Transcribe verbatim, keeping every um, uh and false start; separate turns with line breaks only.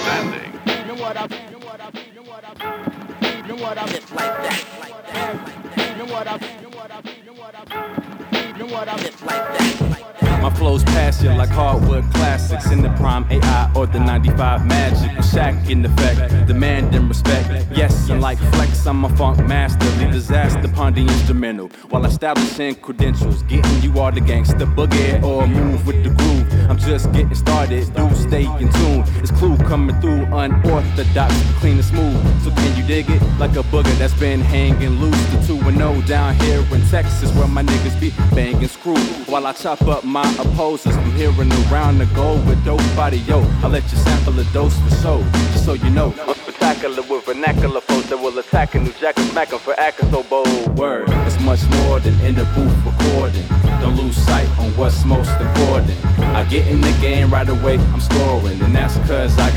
Presenting.
You know what I mean? You know what I mean? You know what I mean? You know what I mean? It's like that, like that. You know what I mean? You know what I mean? You know what I mean? You know what I mean? It's like that, like that.
My flows pass you like hardwood classics in the prime A I or the ninety-five Magic with Shaq in effect, demanding respect. Yes, and like Flex, I'm a funk master, lead disaster upon the instrumental while establishing credentials, getting you all the gangsta boogie or move with the groove. I'm just getting started, do stay in tune. It's Clue coming through, unorthodox, clean and smooth. So can you dig it? Like a booger that's been hanging loose. The two and oh down here in Texas where my niggas be banging screw while I chop up my opposers from here and around the goal with dope body, yo. I'll let you sample a dose for show, just so you know. I'm spectacular with vernacular folks that will attack a new jack and smack 'em for acting so bold. Word, it's much more than in the booth recording. Don't lose sight on what's most important. I get in the game right away, I'm scoring, and that's cause I got